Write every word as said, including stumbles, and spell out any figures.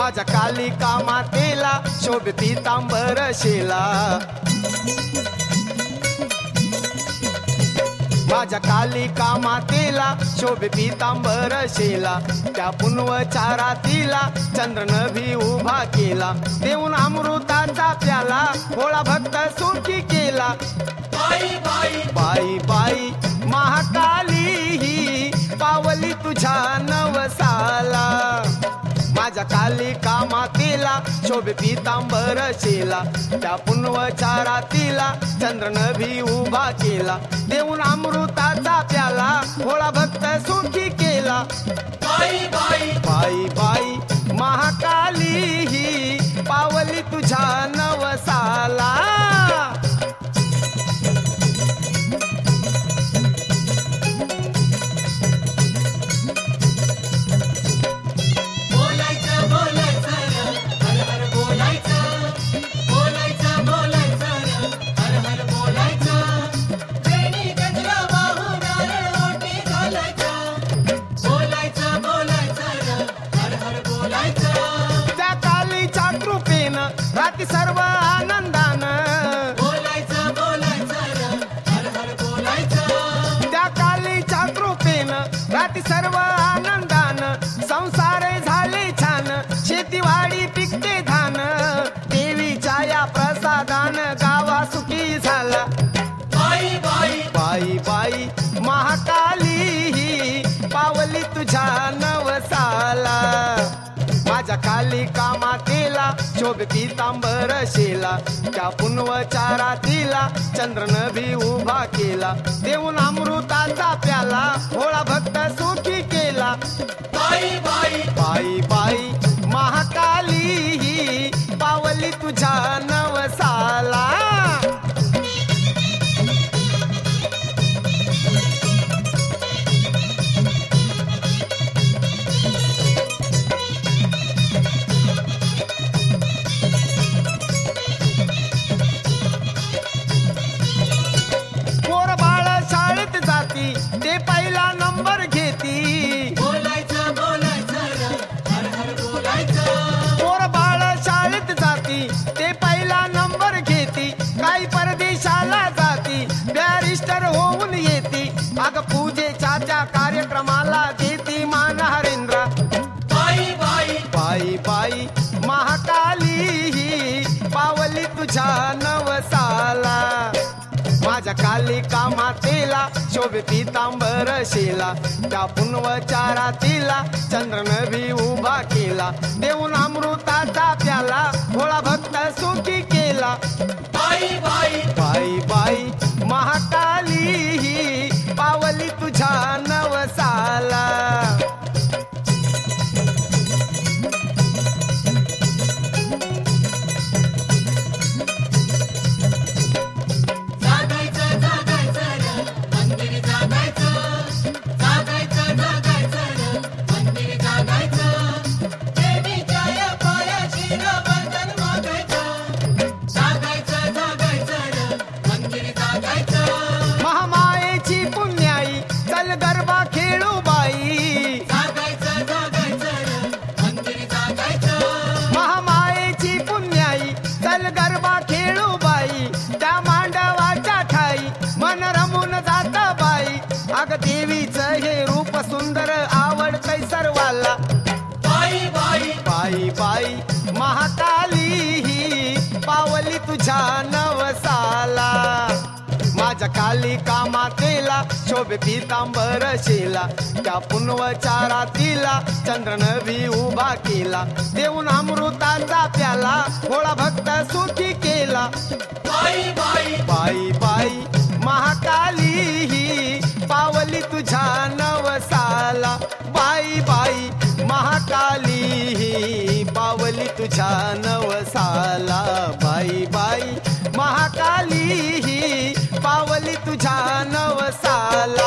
माझ्या कालिका मातेला शोभे पीतांबर शेला. माझ्या कालिका मातेला शोभे पीतांबर शेला. त्या पुनवचारातीला चंद्र नभी उभा केला. देऊन अमृताचा प्याला भोळा भक्त सुखी केला. बाई बाई बाई बाई महाकाली ही पावली तुझ्या नवसाला. माझ्या कालिका मातेला शोभे पीतांबर शेला. त्या पुनवचारातीला चंद्र नभी उभा केला. देऊन अमृताचा प्याला भोळा भक्त सुखी केला. बाई बाई बाई बाई महाकाली ही पावली तुझ्या नवसाला. बोलायचं बोलायचं र, हर हर बोलायचं. बोलायचं बोलायचं र, हर हर बोलायचं. वेणी गजरा वाहून नारळ ओटी घालायचं. बोलायचं बोलायचं र, हर हर बोलायचं. त्या कालीच्या कृपेनं राती सर्व आनंदानं. बोलायचं बोलायचं र, हर हर बोलायचं. त्या कालीच्या कृपेनं राती सर्व आनंदानं. संसारे झाले छान शेतीवाडी पिकते धान. देवीच्या या प्रसादानं गावा सुखी झाला. बाई बाई बाई बाई महाकाली ही पावली तुझ्या नवसाला. माझ्या कालिका मातेला शोभे पीतांबर शेला. त्या पुनवचारातीला चंद्र नभी उभा केला. देऊन अमृताचा प्याला भोळा भक्त सुखी केला. बाई बाई बाई बाई महाकाली ही पावली तुझ्या नवसाला. पोर बाळ शाळेत जाती ते पहिला नंबर घेती. बोलायचं बोलायचं र, हर हर बोलायचं. पोर बाळ शाळेत जाती ते पहिला नंबर घेती. काही परदेशाला जाती बॅरिस्टर होऊन येती. अग पूजेच्या त्या कार्यक्रमाला देती मान हरेंद्र. बाई बाई बाई बाई महाकाली ही पावली तुझ्या नवसाला. माझ्या कालिका मातेला शोभे पीतांबर शेला. त्या पुनवचारातीला चंद्र नभी उभा केला. देऊन अमृताचा प्याला भोळा भक्त सुखी केला. बाई बाई बाई बाई महाकाली ही पावली तुझ्या नवसाला. जागायचं जागायचं र, मंदिर जागायचं. जागायचं जागायचं र, मंदिर जागायचं. देवीच्या या पायाशी र, वंदन मागायचं. जागायचं जागायचं र, मंदिर जागायचं. महामायेची पुण्याई चल गरबा खेळू बाई. जागायचं जागायचं र, मंदिर जागायचं. महामायेची पुण्याई चल गरबा खेळू बाई. त्या मांडवाच्या ठाई मन रमून जात बाई. अग देवीचं हे रूप सुंदर आवडतंय सर्वाला. बाई बाई बाई बाई महाकाली ही पावली तुझ्या नवसाला. माझ्या कालिका मातेला शोभे पीतांबर शेला. त्या पुनवचारातीला चंद्र नभी उभा केला. देऊन अमृताचा प्याला भोळा भक्त सुखी केला. बाई बाई बाई बाई महाकाली ही पावली तुझ्या नवसाला. बाई बाई महाकाली ही पावली तुझ्या नवसाला. बाई बाई महाकाली ही पावली तुझ्या नवसाला.